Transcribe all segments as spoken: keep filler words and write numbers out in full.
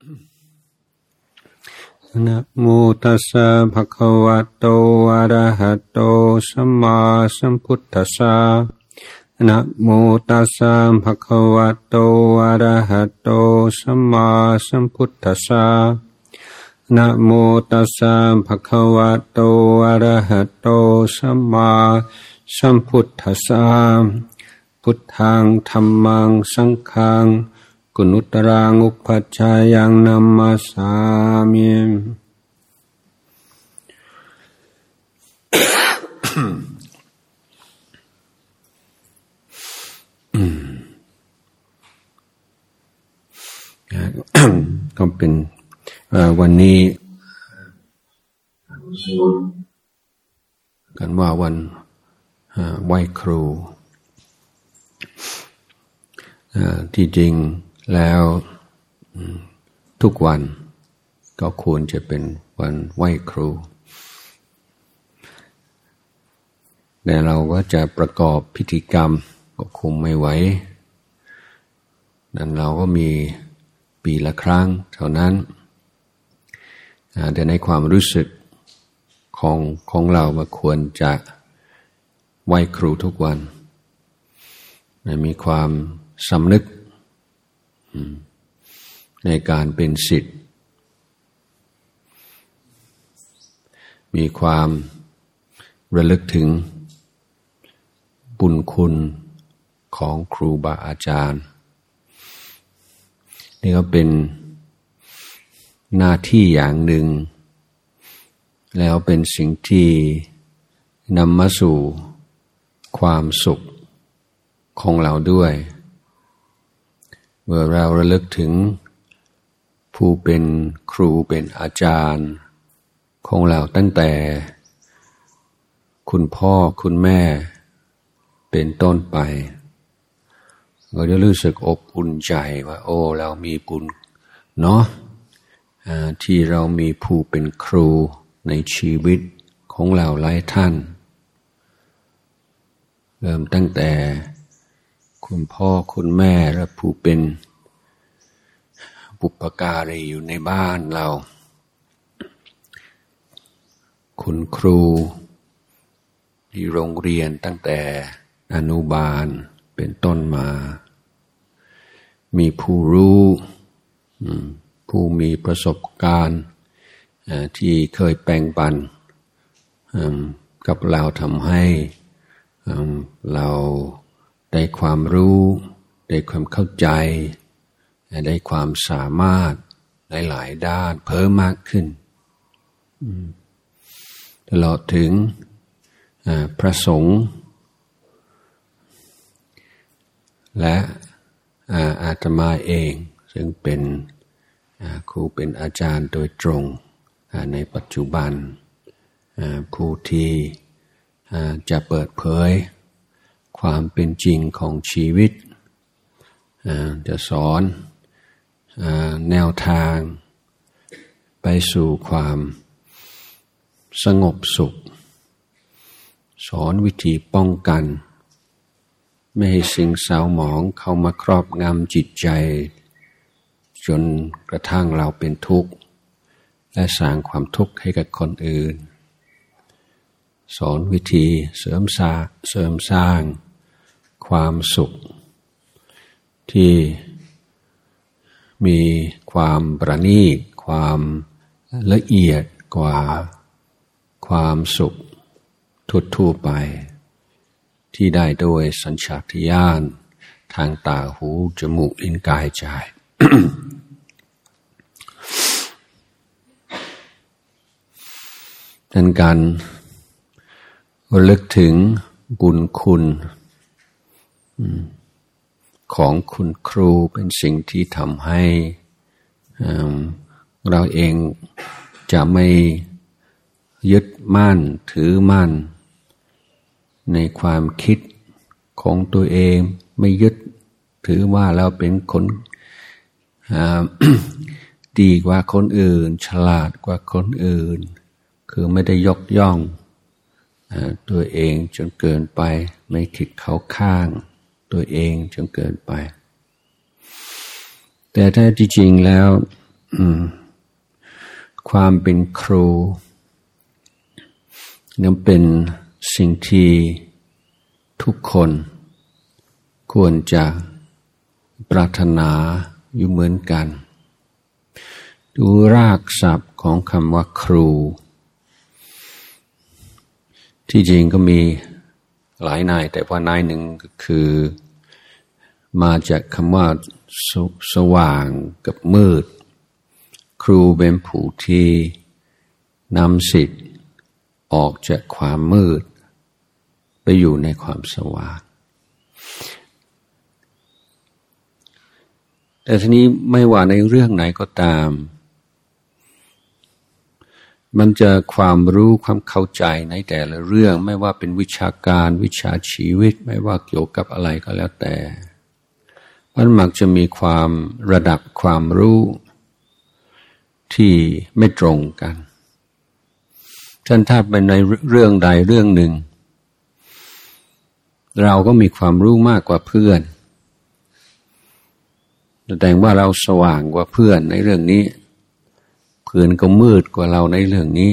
นะโมตัสสะภะคะวะโตอะระหะโตสัมมาสัมพุทธัสสะนะโมตัสสะภะคะวะโตอะระหะโตสัมมาสัมพุทธัสสะนะโมตัสสะภะคะวะโตอะระหะโตสัมมาสัมพุทธัสสะพุทธังธัมมังสังฆังกุณุตรังอุปัชฌายังนัมมัสสามิก็เป็นวันนี้กันว่าวันไหว้ครูที่จริงแล้วทุกวันก็ควรจะเป็นวันไหว้ครูแต่เราก็จะประกอบพิธีกรรมก็คงไม่ไหวนั้นเราก็มีปีละครั้งเท่านั้นแต่ในความรู้สึกของของเราว่าควรจะไหว้ครูทุกวันมีความสำนึกในการเป็นศิษย์มีความระลึกถึงบุญคุณของครูบาอาจารย์นี่ก็เป็นหน้าที่อย่างหนึ่งแล้วเป็นสิ่งที่นำมาสู่ความสุขของเราด้วยเมื่อเราระลึกถึงผู้เป็นครูเป็นอาจารย์ของเราตั้งแต่คุณพ่อคุณแม่เป็นต้นไปเราจะรู้สึกอบอุ่นใจว่าโอ้เรามีบุญเนาะที่เรามีผู้เป็นครูในชีวิตของเราหลายท่านเริ่มตั้งแต่คุณพ่อคุณแม่และผู้เป็นบุพการีอยู่ในบ้านเราคุณครูที่โรงเรียนตั้งแต่อนุบาลเป็นต้นมามีผู้รู้ผู้มีประสบการณ์ที่เคยแบ่งปันกับเราทำให้เราได้ความรู้ได้ความเข้าใจได้ความสามารถหลายๆด้านเพิ่มมากขึ้นตลอดถึงพระสงฆ์และอาตมาเองซึ่งเป็นครูเป็นอาจารย์โดยตรงในปัจจุบันผู้ที่จะเปิดเผยความเป็นจริงของชีวิตจะสอนแนวทางไปสู่ความสงบสุขสอนวิธีป้องกันไม่ให้สิ่งเศร้าหมองเข้ามาครอบงำจิตใจจนกระทั่งเราเป็นทุกข์และสร้างความทุกข์ให้กับคนอื่นสอนวิธีเสริมสร้างเสริมสร้างความสุขที่มีความประณีตความละเอียดกว่าความสุขทั่วๆไปที่ได้โดยสัญชาตญาณทางตาหูจมูกลิ้นกายใจ ดังการระลึกถึงบุญคุณของคุณครูเป็นสิ่งที่ทำให้เราเองจะไม่ยึดมั่นถือมั่นในความคิดของตัวเองไม่ยึดถือว่าเราเป็นคนดีกว่าคนอื่นฉลาดกว่าคนอื่นคือไม่ได้ยกย่องตัวเองจนเกินไปไม่คิดเข้าข้างตัวเองจนเกินไปแต่แท้ที่จริงแล้วความเป็นครูนั่นเป็นสิ่งที่ทุกคนควรจะปรารถนาอยู่เหมือนกันดูรากศัพท์ของคำว่าครูที่จริงก็มีหลายนายแต่ว่านายหนึ่งก็คือมาจากคำว่าส, สว่างกับมืดครูเป็นผู้ที่นำสิทธิ์ออกจากความมืดไปอยู่ในความสว่างแต่ทีนี้ไม่ว่าในเรื่องไหนก็ตามมันจะความรู้ความเข้าใจในแต่ละเรื่องไม่ว่าเป็นวิชาการวิชาชีวิตไม่ว่าเกี่ยวกับอะไรก็แล้วแต่มันมักจะมีความระดับความรู้ที่ไม่ตรงกันฉะนั้นถ้าเป็นในเรื่องใดเรื่องหนึ่งเราก็มีความรู้มากกว่าเพื่อนแสดงว่าเราสว่างกว่าเพื่อนในเรื่องนี้เพื่อนก็มืดกว่าเราในเรื่องนี้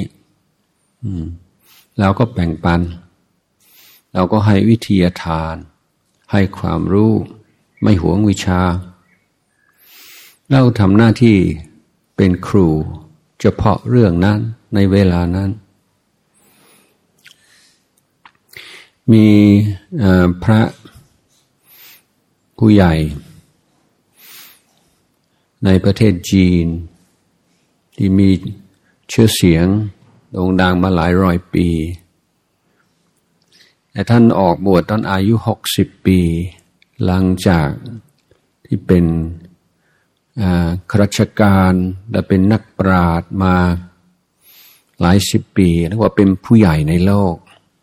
เราก็แบ่งปันเราก็ให้วิทยาทานให้ความรู้ไม่หวงวิชาเราทำหน้าที่เป็นครูเฉพาะเรื่องนั้นในเวลานั้นมีพระผู้ใหญ่ในประเทศจีนที่มีชื่อเสียงโด่งดังมาหลายร้อยปีแต่ท่านออกบวชตอนอายุหกสิบปีหลังจากที่เป็นข้าราชการและเป็นนักปราชญ์มาหลายสิบปีเรียกว่าเป็นผู้ใหญ่ในโลก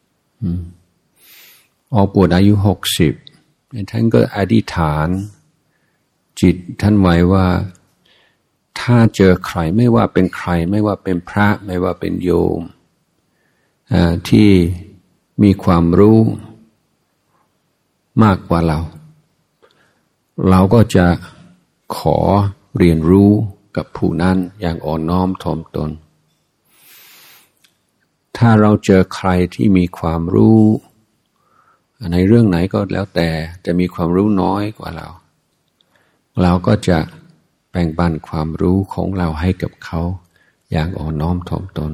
ออกบวชอายุหกสิบท่านก็อธิษฐานจิตท่านไว้ว่าถ้าเจอใครไม่ว่าเป็นใครไม่ว่าเป็นพระไม่ว่าเป็นโยมที่มีความรู้มากกว่าเราเราก็จะขอเรียนรู้กับผู้นั้นอย่างอ่อนน้อมถ่อมตนถ้าเราเจอใครที่มีความรู้ในเรื่องไหนก็แล้วแต่จะมีความรู้น้อยกว่าเราเราก็จะแบ่งปันความรู้ของเราให้กับเขาอย่างอ่อนน้อมถ่อมตน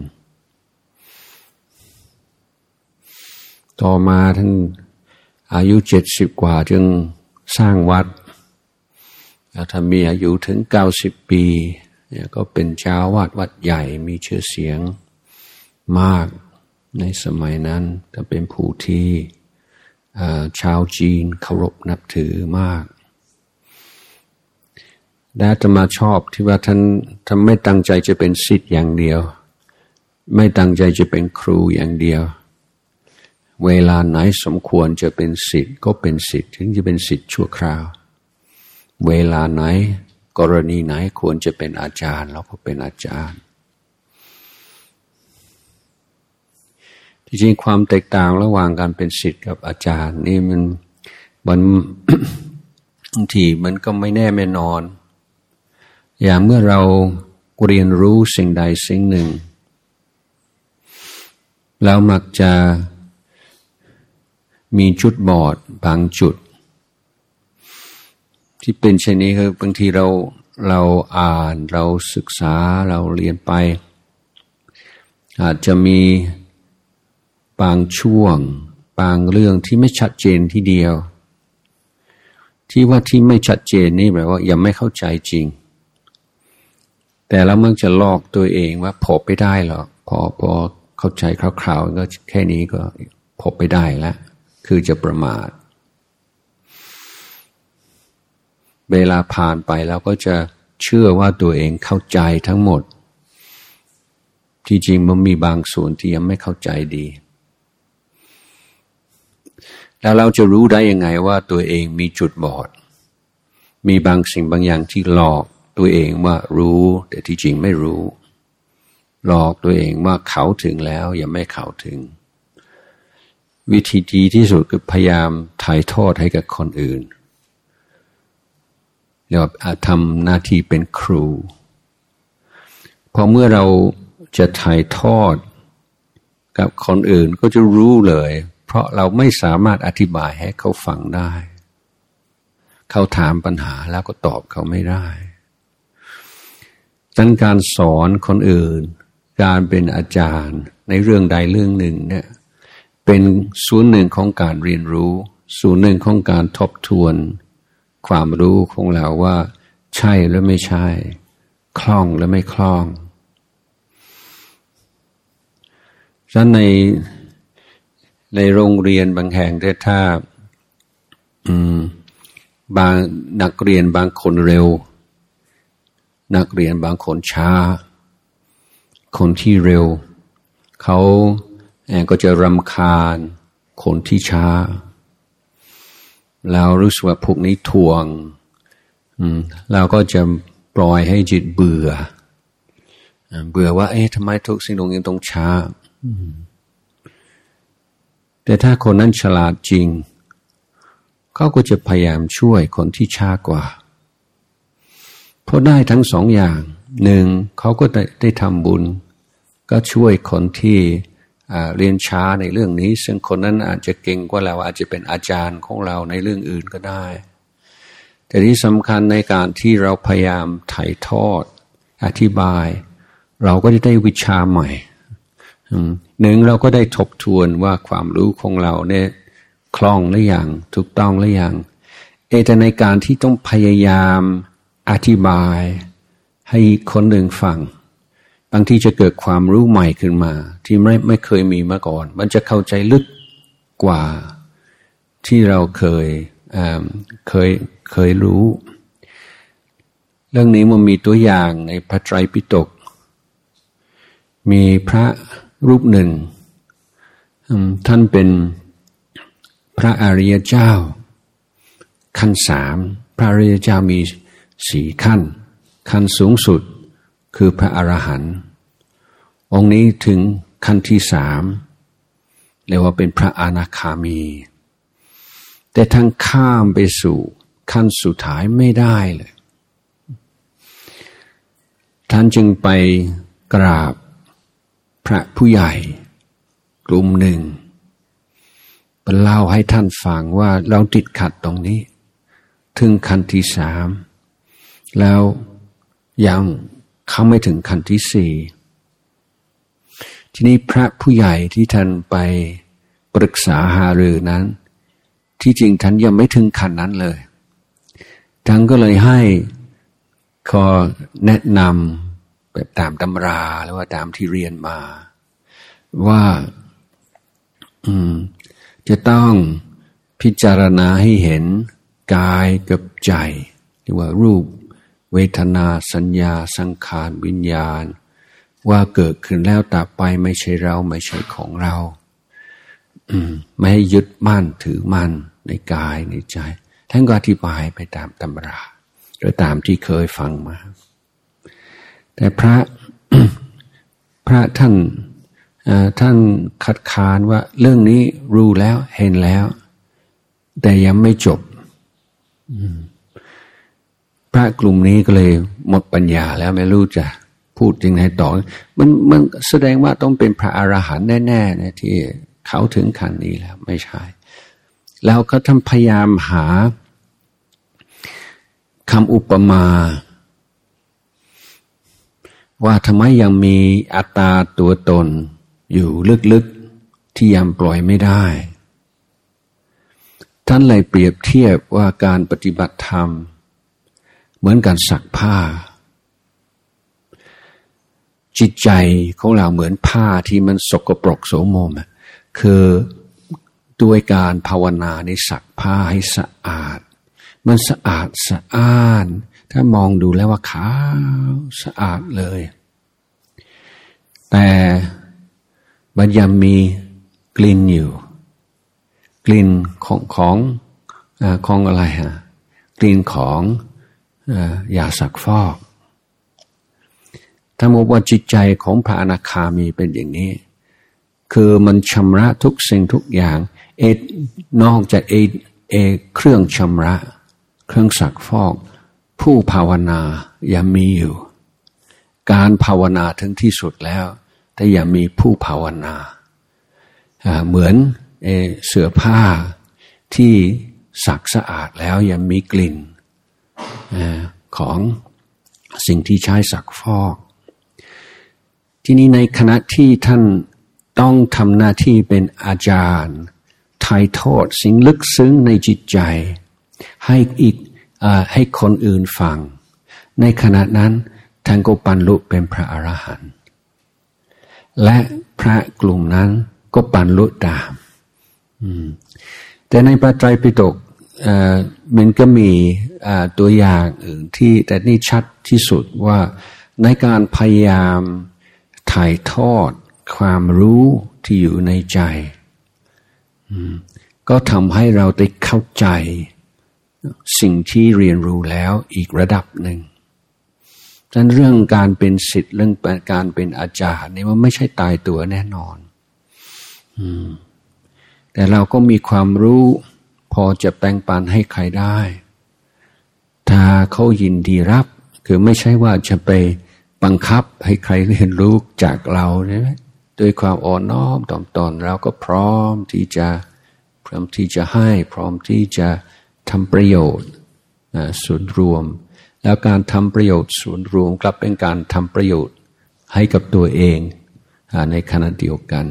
ต่อมาท่านอายุเจ็ดสิบกว่าจึงสร้างวัดแล้วถ้ามีอายุถึงเก้าสิบปีเนี่ยก็เป็นเจ้าวาดวัดใหญ่มีชื่อเสียงมากในสมัยนั้นถ้าเป็นผู้ที่ชาวจีนเคารพนับถือมากและอาตมาชอบที่ว่าท่านท่านไม่ตั้งใจจะเป็นศิษย์อย่างเดียวไม่ตั้งใจจะเป็นครูอย่างเดียวเวลาไหนสมควรจะเป็นศิษย์ก็เป็นศิษย์ถึงจะเป็นศิษย์ชั่วคราวเวลาไหนกรณีไหนควรจะเป็นอาจารย์เราก็เป็นอาจารย์ที่จริงความแตกต่างระหว่างการเป็นศิษย์กับอาจารย์นี่มันมันบางทีมันก็ไม่แน่ไม่นอนอย่างเมื่อเราเรียนรู้สิ่งใดสิ่งหนึ่งแล้วมักจะมีจุดบอดบางจุดที่เป็นเช่นนี้คือบางทีเราเราอ่านเราศึกษาเราเรียนไปอาจจะมีบางช่วงบางเรื่องที่ไม่ชัดเจนทีเดียวที่ว่าที่ไม่ชัดเจนนี่แปลว่ายังไม่เข้าใจจริงแต่เราเมื่อจะลอกตัวเองว่าพบไปได้หรอกพอพอเข้าใจคร่าวๆก็แค่นี้ก็พบไปได้แล้วคือจะประมาทเวลาผ่านไปเราก็จะเชื่อว่าตัวเองเข้าใจทั้งหมดที่จริงมันมีบางส่วนที่ยังไม่เข้าใจดีแล้วเราจะรู้ได้ยังไงว่าตัวเองมีจุดบอดมีบางสิ่งบางอย่างที่หลอกตัวเองว่ารู้แต่ที่จริงไม่รู้หลอกตัวเองว่าเขาถึงแล้วยังไม่เข้าถึงวิธีดีที่สุดคือพยายามถ่ายทอดให้กับคนอื่นเรียกว่าทำหน้าที่เป็นครูพอเมื่อเราจะถ่ายทอดกับคนอื่นก็จะรู้เลยเพราะเราไม่สามารถอธิบายให้เขาฟังได้เขาถามปัญหาแล้วก็ตอบเขาไม่ได้ดังนั้นการสอนคนอื่นการเป็นอาจารย์ในเรื่องใดเรื่องหนึ่งเนี่ยเป็นส่วนหนึ่งของการเรียนรู้ส่วนหนึ่งของการทบทวนความรู้ของเราว่าใช่หรือไม่ใช่คล่องหรือไม่คล่องฉะนั้นในในโรงเรียนบางแห่งถ้าอืมบางนักเรียนบางคนเร็วนักเรียนบางคนช้าคนที่เร็วเขาก็จะรำคาญคนที่ช้าแล้วรู้สึกว่าพวกนี้ทวงเราก็จะปล่อยให้จิตเบื่อเบื่อว่าเอ๊ะทำไมทุกสิ่งทุกอย่างต้องช้าแต่ถ้าคนนั้นฉลาดจริงเขาก็จะพยายามช่วยคนที่ช้ากว่าเพราะได้ทั้งสองอย่างหนึ่งเขาก็ได้ได้ทำบุญก็ช่วยคนที่เรียนช้าในเรื่องนี้ซึ่งคนนั้นอาจจะเก่งกว่าเราอาจจะเป็นอาจารย์ของเราในเรื่องอื่นก็ได้แต่ที่สำคัญในการที่เราพยายามถ่ายทอดอธิบายเราก็จะได้วิชาใหม่หนึ่งเราก็ได้ทบทวนว่าความรู้ของเราเนี่ยคล่องหรือยังถูกต้องหรือยังเอแต่ในการที่ต้องพยายามอธิบายให้คนหนึ่งฟังบางทีจะเกิดความรู้ใหม่ขึ้นมาที่ไม่ไม่เคยมีมาก่อนมันจะเข้าใจลึกกว่าที่เราเคยเอ่อเคยเคยรู้เรื่องนี้มันมีตัวอย่างในพระไตรปิฎกมีพระรูปหนึ่งท่านเป็นพระอริยเจ้าขั้นสามพระอริยเจ้ามีสี่ขั้นขั้นสูงสุดคือพระอรหันต์องค์นี้ถึงขั้นที่สามเรียกว่าเป็นพระอนาคามีแต่ทั้งข้ามไปสู่ขั้นสุดท้ายไม่ได้เลยท่านจึงไปกราบพระผู้ใหญ่กลุ่มหนึ่งเล่าให้ท่านฟังว่าเราติดขัดตรงนี้ถึงขั้นที่สามแล้วยังเข้าไม่ถึงขั้นที่สี่ทีนี้พระผู้ใหญ่ที่ท่านไปปรึกษาหารือนั้นที่จริงท่านยังไม่ถึงขั้นนั้นเลยท่านก็เลยให้ขอแนะนำแบบตามตำราหรือว่าตามที่เรียนมาว่าอืมจะต้องพิจารณาให้เห็นกายกับใจเรียกว่ารูปเวทนาสัญญาสังขารวิญญาณว่าเกิดขึ้นแล้วต่อไปไม่ใช่เราไม่ใช่ของเราไม่ให้ยึดมั่นถือมั่นในกายในใจท่านก็อธิบายไปตามตำราหรือตามที่เคยฟังมาแต่พระ พระท่านท่านคัดค้านว่าเรื่องนี้รู้แล้วเห็นแล้วแต่ยังไม่จบพระกลุ่มนี้ก็เลยหมดปัญญาแล้วไม่รู้จะพูดยังไงต่อมันมันแสดงว่าต้องเป็นพระอรหันต์แน่ๆนะที่เขาถึงขั้นนี้แล้วไม่ใช่แล้วก็ทำพยายามหาคำอุปมาว่าทำไมยังมีอัตตาตัวตนอยู่ลึกๆที่ยังปล่อยไม่ได้ท่านเลยเปรียบเทียบว่าการปฏิบัติธรรมเหมือนการซักผ้าจิตใจของเราเหมือนผ้าที่มันสกปรกโสมมคือด้วยการภาวนาในซักผ้าให้สะอาดมันสะอาดสะอ้านถ้ามองดูแล้วว่าขาวสะอาดเลยแต่มันยังมีกลิ่นอยู่กลิ่นของของอ่าของอะไรฮะกลิ่นของอ่ายาสักฟอกถ้าบอกว่าจิตใจของพระอนาคามีเป็นอย่างนี้คือมันชำระทุกสิ่งทุกอย่างเอนอกจากเอเอเครื่องชำระเครื่องสักฟอกผู้ภาวนายังมีอยู่การภาวนาถึงที่สุดแล้วแต่อย่ามีผู้ภาวนาเหมือนเสื้อผ้าที่ซักสะอาดแล้วยังมีกลิ่นของสิ่งที่ใช้ซักฟอกที่นี้ในขณะที่ท่านต้องทำหน้าที่เป็นอาจารย์ถ่ายทอดสิ่งลึกซึ้งในจิตใจให้อีกให้คนอื่นฟังในขณะนั้นท่านก็บรรลุเป็นพระอรหันต์และพระกลุ่มนั้นก็บรรลุตามแต่ในพระไตรปิฎกมันก็มีตัวอย่างอื่นที่แต่นี่ชัดที่สุดว่าในการพยายามถ่ายทอดความรู้ที่อยู่ในใจก็ทำให้เราได้เข้าใจสิ่งที่เรียนรู้แล้วอีกระดับหนึ่งฉะนั้นเรื่องการเป็นศิษย์เรื่องการเป็นอาจารย์นี่มันไม่ใช่ตายตัวแน่นอนแต่เราก็มีความรู้พอจะแบ่งปันให้ใครได้ถ้าเขายินดีรับคือไม่ใช่ว่าจะไปบังคับให้ใครเรียนรู้จากเราใช่ไหมด้วยความอ่อนน้อมถ่อมตนเราก็พร้อมที่จะพร้อมที่จะให้พร้อมที่จะทำประโยชน์ส่วนรวมแล้วการทำประโยชน์ส่วนรวมกลับเป็นการทำประโยชน์ให้กับตัวเองในขณะเดียวกัน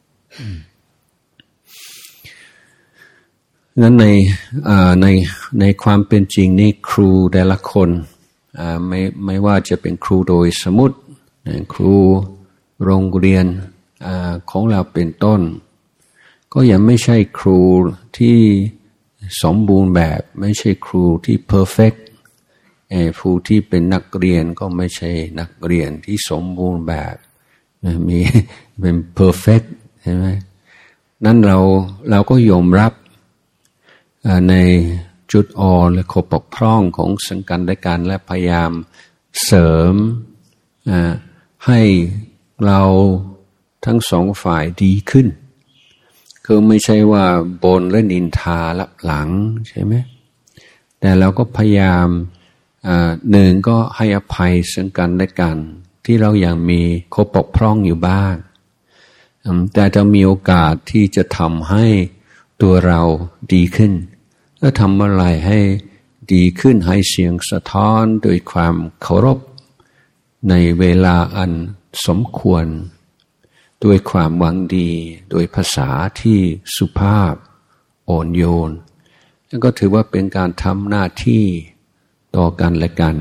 งั้นในในในความเป็นจริงนี่ครูแต่ละคนไม่ไม่ว่าจะเป็นครูโดยสมมุติครูโรงเรียนของเราเป็นต้นก็ยังไม่ใช่ครูที่สมบูรณ์แบบไม่ใช่ครูที่เพอร์เฟกต์ครูที่เป็นนักเรียนก็ไม่ใช่นักเรียนที่สมบูรณ์แบบมีเป็นเพอร์เฟกต์ใช่ไหมนั้นเราเราก็ยอมรับในจุดอ่อนและข้อบกพร่องของสังกันและกันและพยายามเสริมให้เราทั้งสองฝ่ายดีขึ้นคือไม่ใช่ว่าบนและนินทาลับหลังใช่ไหมแต่เราก็พยายามหนึ่งก็ให้อภัยซึ่งกันและกันที่เรายังมีข้อบกพร่องอยู่บ้างแต่จะมีโอกาสที่จะทำให้ตัวเราดีขึ้นก็ทำอะไรให้ดีขึ้นให้เสียงสะท้อนโดยความเคารพในเวลาอันสมควรด้วยความหวังดีโดยภาษาที่สุภาพอ่อนโยนนั่นก็ถือว่าเป็นการทำหน้าที่ต่อกันและกัน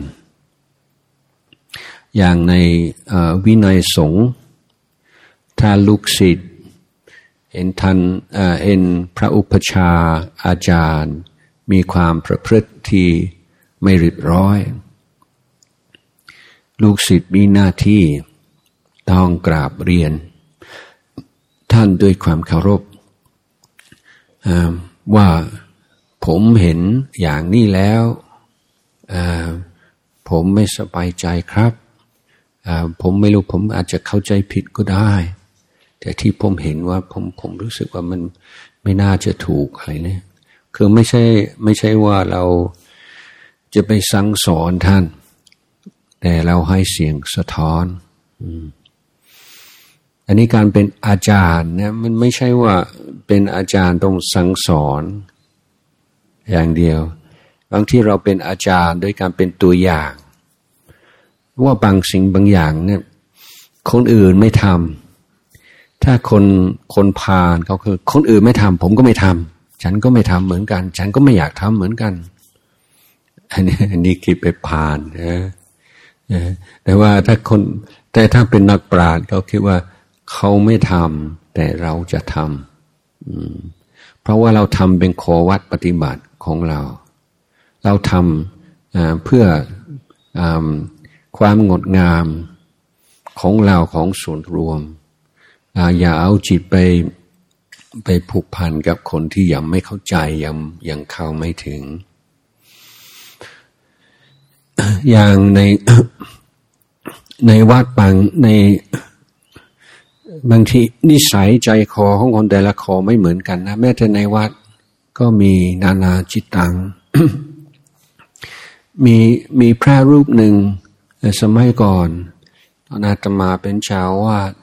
อย่างในวินัยสงฆ์ถ้าลูกศิษย์เห็นท่านเห็นพระอุปชาอาจารย์มีความประพฤติที่ไม่เรียบร้อยลูกศิษย์มีหน้าที่ต้องกราบเรียนท่านด้วยความเคารพว่าผมเห็นอย่างนี้แล้วผมไม่สบายใจครับผมไม่รู้ผมอาจจะเข้าใจผิดก็ได้แต่ที่ผมเห็นว่าผมผมรู้สึกว่ามันไม่น่าจะถูกอะไรเนี่ยคือไม่ใช่ไม่ใช่ว่าเราจะไปสั่งสอนท่านแต่เราให้เสียงสะท้อนอันนี้การเป็นอาจารย์เนี่ยมันไม่ใช่ว่าเป็นอาจารย์ต้องสั่งสอนอย่างเดียวบางที่เราเป็นอาจารย์ด้วยการเป็นตัวอย่างว่าบางสิ่งบางอย่างเนี่ยคนอื่นไม่ทำถ้าคนคนพาลเขาคือคนอื่นไม่ทำผมก็ไม่ทำฉันก็ไม่ทำเหมือนกันฉันก็ไม่อยากทำเหมือนกันอันนี้อันนี้คิดไปพาลนะแต่ว่าถ้าคนแต่ถ้าเป็นนักปราชญ์เขาคิดว่าเขาไม่ทำแต่เราจะทำเพราะว่าเราทำเป็นข้อวัดปฏิบัติของเราเราทำเพื่อความงดงามของเราของส่วนรวมอย่าเอาจิตไปไปผูกพันกับคนที่ยังไม่เข้าใจยังยังเข้าไม่ถึงอย่างใน ในวัดบางในบางทีนิสัยใจคอของคนแต่ละคอไม่เหมือนกันนะแม้แต่ในวัดก็มีนานาจิตตัง มีมีพระรูปหนึ่งสมัยก่อนอาตมาเป็นชาววาด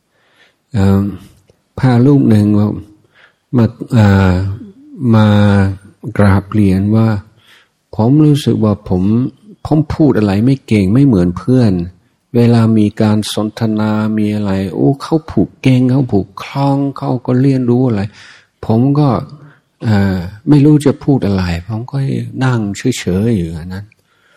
พาลูกหนึ่งว่ามามากราบเรียนว่าผมรู้สึกว่าผมผมพูดอะไรไม่เก่งไม่เหมือนเพื่อนเวลามีการสนทนามีอะไรโอ้เขาผูกเก่งเขาผูกคล่องเขาก็เรียนรู้อะไรผมก็ไม่รู้จะพูดอะไรผมก็นั่งเฉยๆอยู่นั้น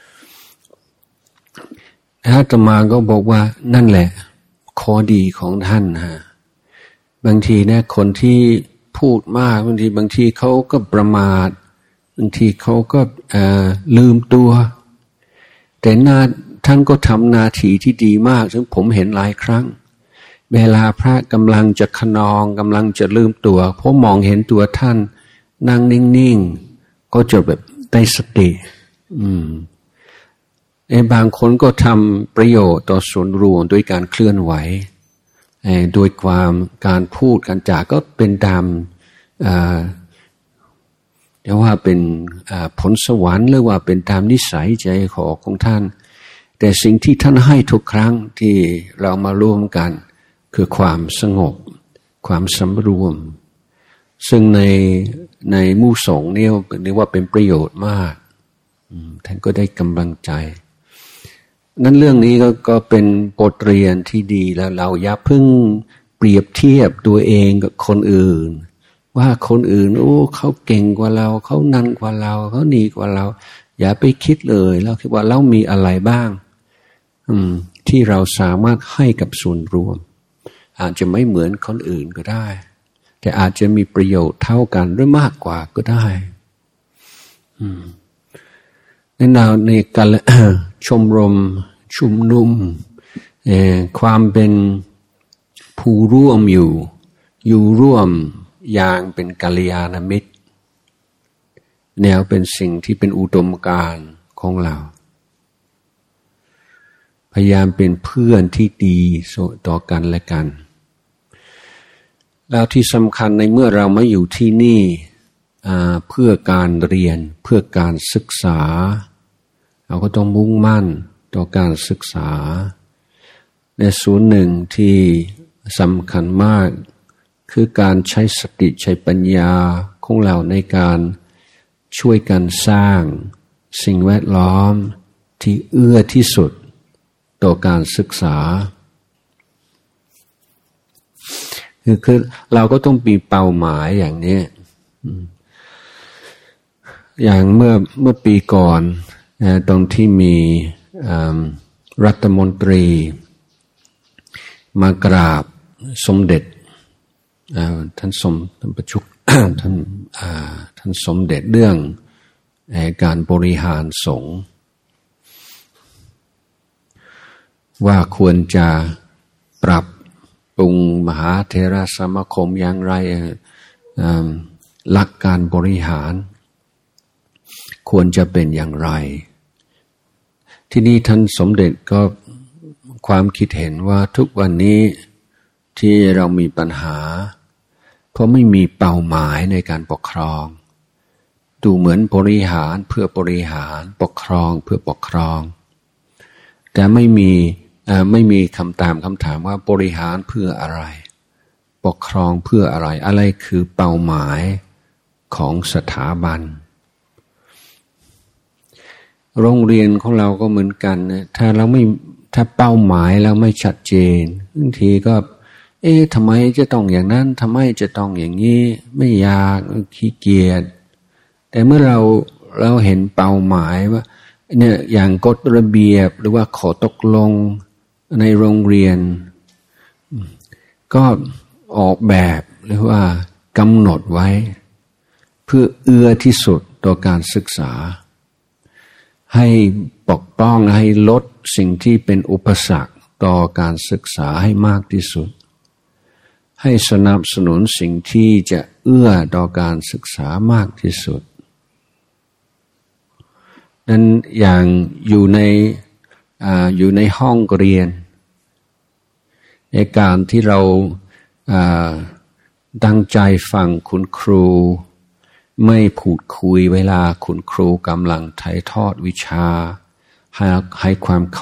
อาตมาก็บอกว่านั่นแหละข้อดีของท่านฮะบางทีเนี่ยคนที่พูดมากบางทีบางทีเขาก็ประมาทบางทีเขาก็ลืมตัวแต่หน้าท่านก็ทำหน้าที่ที่ดีมากซึ่งผมเห็นหลายครั้งเวลาพระกำลังจะขนองกำลังจะลืมตัวเพราะมองเห็นตัวท่านนั่งนิ่งๆก็จะแบบได้สติอืมไอ้บางคนก็ทำประโยชน์ต่อส่วนรวมด้วยการเคลื่อนไหวโดยความการพูดการจาก็เป็นตามเรียกว่าเป็นผลสวรรค์หรือว่าเป็นตามนิสัยใจคอของท่านแต่สิ่งที่ท่านให้ทุกครั้งที่เรามาร่วมกันคือความสงบความสำรวมซึ่งในในหมู่สงฆ์เนี่ยเรียกว่าเป็นประโยชน์มากท่านก็ได้กำลังใจนั้นเรื่องนี้ก็ก็เป็นบทเรียนที่ดีแล้วเราอย่าเพิ่งเปรียบเทียบตัวเองกับคนอื่นว่าคนอื่นโอ้เขาเก่งกว่าเราเขานั่นกว่าเราเขาดีกว่าเราอย่าไปคิดเลยเราคิดว่าเรามีอะไรบ้างอืมที่เราสามารถให้กับส่วนรวมอาจจะไม่เหมือนคนอื่นก็ได้แต่อาจจะมีประโยชน์เท่ากันหรือมากกว่าก็ได้อืมในแนวในการชมรมชุมนุมความเป็นผู้ร่วมอยู่อยู่ร่วมอย่างเป็นกัลยาณมิตรแนวเป็นสิ่งที่เป็นอุดมการณ์ของเราพยายามเป็นเพื่อนที่ดีต่อกันและกันแล้วที่สำคัญในเมื่อเรามาอยู่ที่นี่เพื่อการเรียนเพื่อการศึกษาเราก็ต้องมุ่งมั่นต่อการศึกษาในส่วนหนึ่งที่สำคัญมากคือการใช้สติใช้ปัญญาของเราในการช่วยกันสร้างสิ่งแวดล้อมที่เอื้อที่สุดต่อการศึกษาคือคือเราก็ต้องมีเป้าหมายอย่างนี้อย่างเมื่อเมื่อปีก่อนตรงที่มีรัฐมนตรีมากราบสมเด็จท่านสมท่านประชุก ท่านท่านสมเด็จเรื่องการบริหารสงฆ์ว่าควรจะปรับปรุงมหาเถรสมาคมอย่างไรหลักการบริหารควรจะเป็นอย่างไรที่นี่ท่านสมเด็จก็ความคิดเห็นว่าทุกวันนี้ที่เรามีปัญหาเพราะไม่มีเป้าหมายในการปกครองดูเหมือนบริหารเพื่อบริหารปกครองเพื่อปกครองแต่ไม่มีไม่มีคำตามคำถามว่าบริหารเพื่ออะไรปกครองเพื่ออะไรอะไรคือเป้าหมายของสถาบันโรงเรียนของเราก็เหมือนกันนะถ้าเราไม่ถ้าเป้าหมายเราไม่ชัดเจนบางทีก็เอ๊ะทำไมจะต้องอย่างนั้นทำไมจะต้องอย่างนี้ไม่อยากขี้เกียจแต่เมื่อเราเราเห็นเป้าหมายว่าเนี่ยอย่างกฎระเบียบหรือว่าขอตกลงในโรงเรียนก็ออกแบบหรือว่ากำหนดไว้เพื่อเอื้อที่สุดต่อการศึกษาให้ปกป้องให้ลดสิ่งที่เป็นอุปสรรคต่อการศึกษาให้มากที่สุดให้สนับสนุนสิ่งที่จะเอื้อต่อการศึกษามากที่สุดนั้นอย่างอยู่ในอ่าอยู่ในห้องเรียนในการที่เราอ่าตั้งใจฟังคุณครูไม่พูดคุยเวลาคุณครูกำลังถ่ายทอดวิชาให้ให้ความเคารพ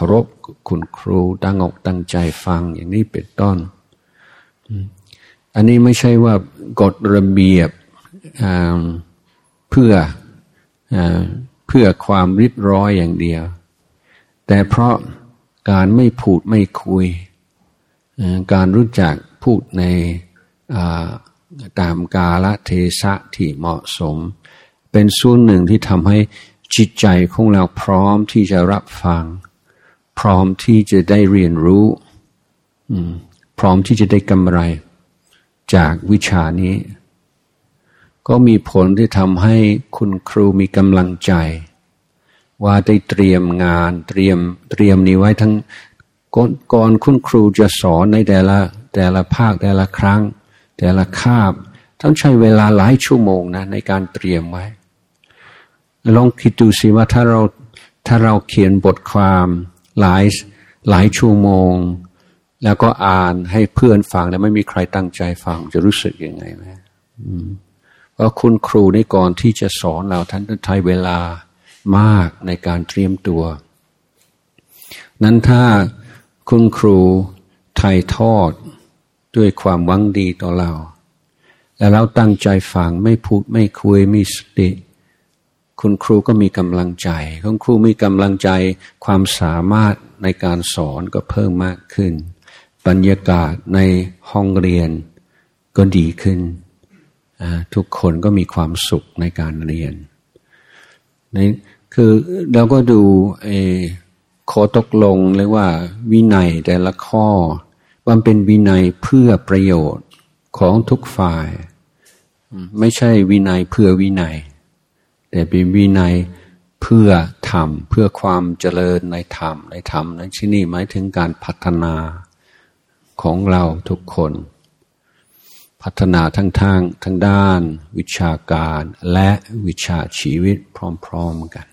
คุณครูตั้งอกตั้งใจฟังอย่างนี้เป็นต้นอันนี้ไม่ใช่ว่ากฎระเบียบเพื่อเพื่อความเรียบร้อยอย่างเดียวแต่เพราะการไม่พูดไม่คุยการรู้จักพูดในตามกาลเทศะที่เหมาะสมเป็นส่วนหนึ่งที่ทำให้จิตใจของเราพร้อมที่จะรับฟังพร้อมที่จะได้เรียนรู้พร้อมที่จะได้กำไรจากวิชานี้ก็มีผลที่ทำให้คุณครูมีกำลังใจว่าได้เตรียมงานเตรียมเตรียมนี้ไว้ทั้งก่อนคุณครูจะสอนในแต่ละแต่ละภาคแต่ละครั้งแต่ละคาบต้องใช้เวลาหลายชั่วโมงนะในการเตรียมไว้ลองคิดดูสิว่าถ้าเราถ้าเราเขียนบทความหลายหลายชั่วโมงแล้วก็อ่านให้เพื่อนฟังแล้วไม่มีใครตั้งใจฟังจะรู้สึกยังไงไหมเพราะคุณครูในก่อนที่จะสอนเราท่านต้องใช้เวลามากในการเตรียมตัวนั้นถ้าคุณครูถ่ายทอดด้วยความหวังดีต่อเราแล้วเราตั้งใจฟังไม่พูดไม่คุยมีสติคุณครูก็มีกำลังใจคุณครูมีกำลังใจความสามารถในการสอนก็เพิ่มมากขึ้นบรรยากาศในห้องเรียนก็ดีขึ้นทุกคนก็มีความสุขในการเรียนนี่คือเราก็ดูข้อตกลงเรียกว่าวินัยแต่ละข้อมันเป็นวินัยเพื่อประโยชน์ของทุกฝ่ายไม่ใช่วินัยเพื่อวินัยแต่เป็นวินัยเพื่อธรรมเพื่อความเจริญในธรรมในธรรมในที่นี้หมายถึงการพัฒนาของเราทุกคนพัฒนาทั้งทางทั้งด้านวิชาการและวิชาชีวิตพร้อมๆกัน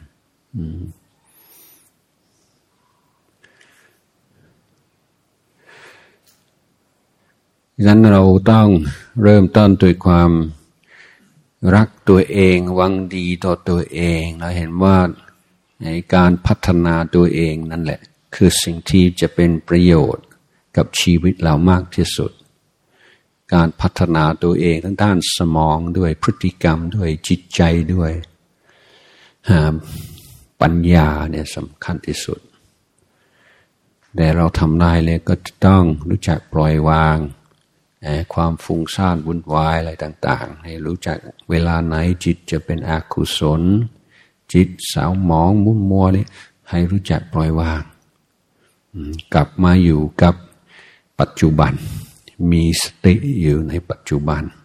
ดังนั้นเราต้องเริ่มต้นด้วยความรักตัวเองหวังดีต่อตัวเองเราเห็นว่าในการพัฒนาตัวเองนั่นแหละคือสิ่งที่จะเป็นประโยชน์กับชีวิตเรามากที่สุดการพัฒนาตัวเองทั้งด้านสมองด้วยพฤติกรรมด้วยจิตใจด้วยปัญญาเนี่ยสำคัญที่สุดแต่เราทำได้เลยก็ต้องรู้จักปล่อยวางความฟุ้งซ่านวุ่นวายอะไรต่างๆให้รู้จักเวลาไหนจิตจะเป็นอกุศลจิตสาวหมองมุ่นมัวนี่ให้รู้จักปล่อยวางกลับมาอยู่กับปัจจุบันมีสติอยู่ในปัจจุบัน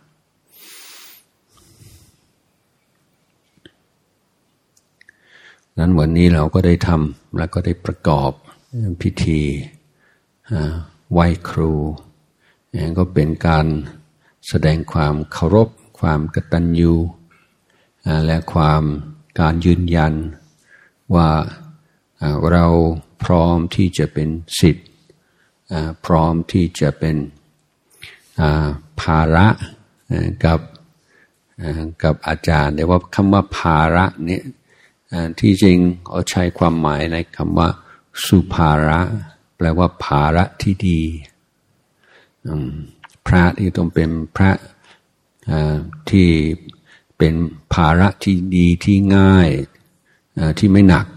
นั้นวันนี้เราก็ได้ทำแล้วก็ได้ประกอบพิธีไหว้ครูก็เป็นการแสดงความเคารพความกตัญญูและความการยืนยันว่าเราพร้อมที่จะเป็นศิษย์พร้อมที่จะเป็นภาระกับกับอาจารย์แต่ว่าคำว่าภาระเนี่ยที่จริงเขาใช้ความหมายในคำว่าสุภาระแปลว่าภาระที่ดีพระที่ต้องเป็นพระที่เป็นภาระที่ดีที่ง่ายที่ไม่หนัก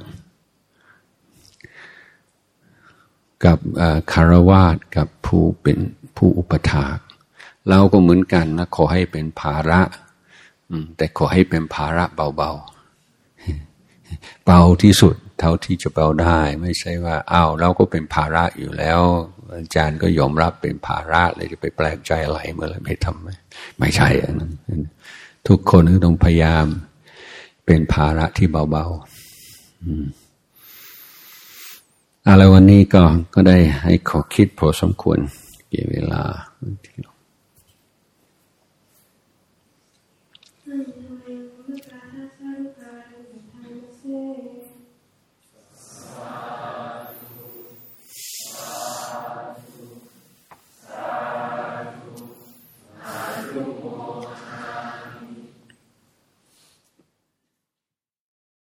กับคารวาสกับผู้เป็นผู้อุปถากเราก็เหมือนกันนะขอให้เป็นภาระแต่ขอให้เป็นภาระเบาๆเบาที่สุดเท่าที่จะเบาได้ไม่ใช่ว่าอ้าวเราก็เป็นภาระอยู่แล้วอาจารย์ก็ยอมรับเป็นภาระเลยจะไปแปลกใจอะไรเมื่อไรไม่ทำไม่ไม่ใช่อันนั้นทุกคนก็ต้องพยายามเป็นภาระที่เบาๆอะไรวันนี้ก็ก็ได้ให้ขอคิดพอสมควรเกี่ยวเวลา